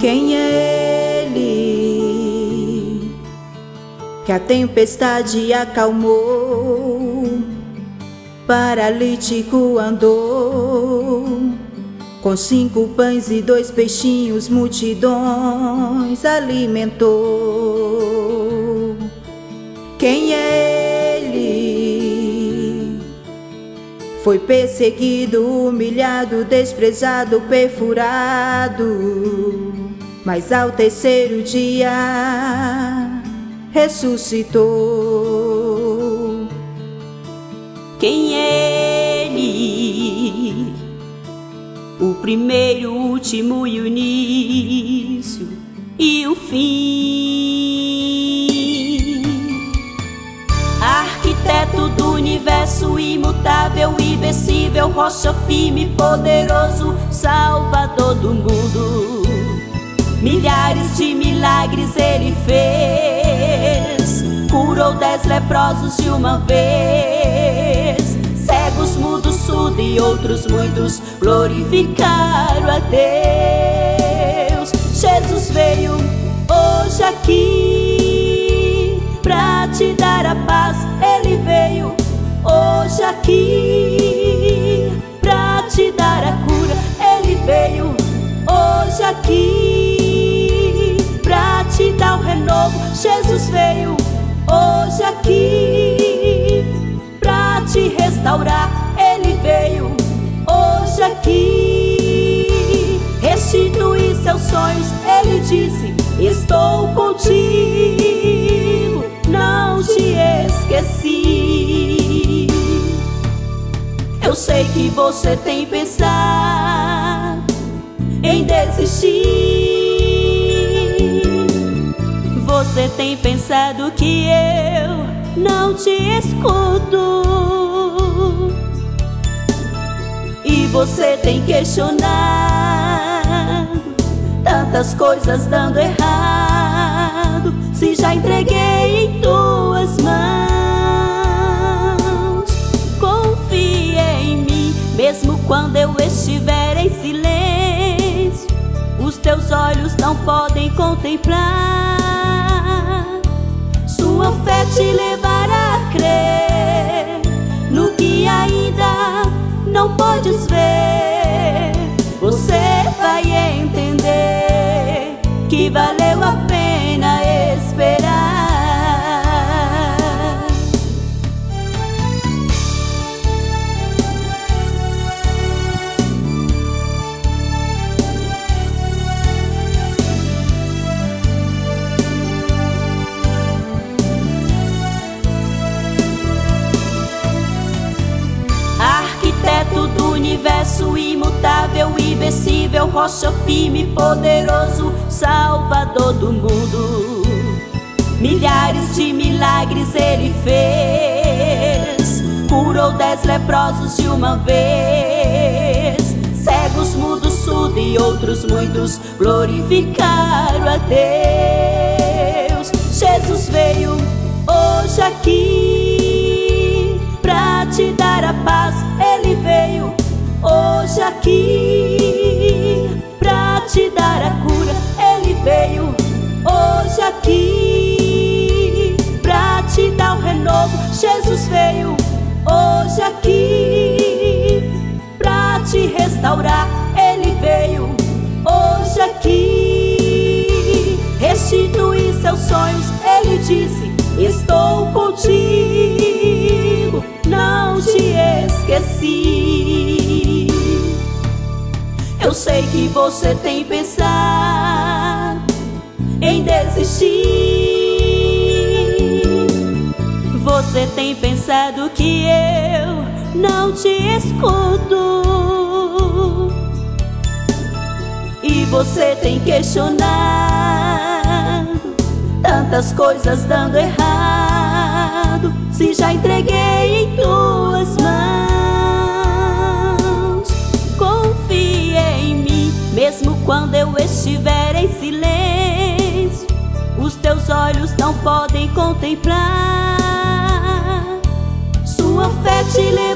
Quem é Ele que a tempestade acalmou? Paralítico andou, com 5 pães e 2 peixinhos multidões alimentou. Quem é Ele? Foi perseguido, humilhado, desprezado, perfurado, mas ao 3º dia ressuscitou. Quem é Ele? O primeiro, o último e o início e o fim. Arquiteto do universo, imutável, invencível, rocha firme, poderoso, salvador do mundo. Milhares de milagres ele fez, curou 10 leprosos de uma vez. Cegos, mudos, surdos e outros muitos glorificaram a Deus. Jesus veio hoje aqui pra te dar a paz. Ele veio hoje aqui pra te dar a cura. Ele veio hoje aqui pra te dar o renovo. Jesus veio hoje aqui pra te restaurar. Ele veio hoje aqui restituir seus sonhos. Ele disse: estou contigo, não te esqueci. Eu sei que você tem pensado em desistir. Você tem pensado que eu não te escuto, e você tem questionado tantas coisas dando errado. Se já entreguei em tuas mãos, confia em mim, mesmo quando eu estiver em silêncio. Os teus olhos não podem contemplar. Sua fé te levará a crer no que ainda não podes ver. Você vai entender que valeu a pena esperar. Arquiteto do universo, imutável, invencível, rocha firme, poderoso, salvador do mundo. Milhares de milagres ele fez, curou 10 leprosos de uma vez. Cegos, mudos, surdos e outros muitos glorificaram a Deus. Jesus veio hoje aqui pra te dar a paz. Ele veio hoje aqui pra te dar a cura. Ele veio hoje aqui pra te dar o renovo. Jesus veio hoje aqui pra te restaurar. Ele veio hoje aqui restituir seus sonhos. Ele disse: estou contigo, não te esqueci. Eu sei que você tem pensado em desistir. Você tem pensado que eu não te escuto, e você tem questionado tantas coisas dando errado. Se já entreguei em tuas mãos, confia em mim, mesmo quando eu estiver em silêncio. Os teus olhos não podem contemplar. Sua fé te leva